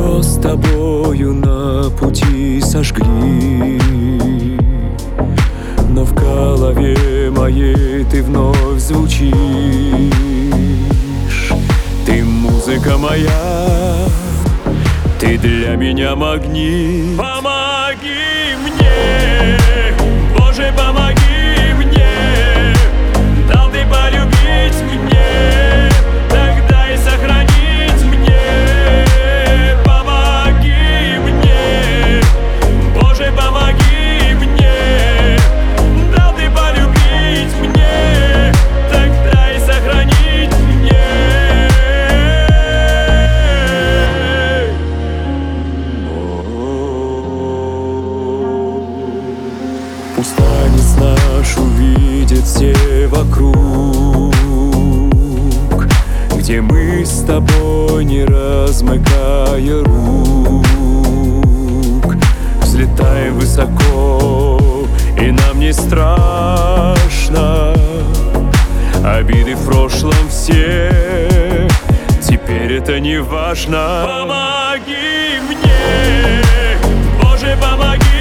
Все с тобою на пути сожгли, но в голове моей ты вновь звучишь. Ты музыка моя, ты для меня магнит. Помоги мне, Боже, помоги мне. Дал ты полюбить мне, тогда и сохранить мне. Помоги мне, Боже, помоги мне. Дал ты полюбить мне, тогда и сохранить мне. Пустанец наш увидит все вокруг, где мы с тобой, не размыкая рук, взлетаем высоко, и нам не страшно. Обиды в прошлом все, теперь это не важно. Помоги мне, Боже, помоги.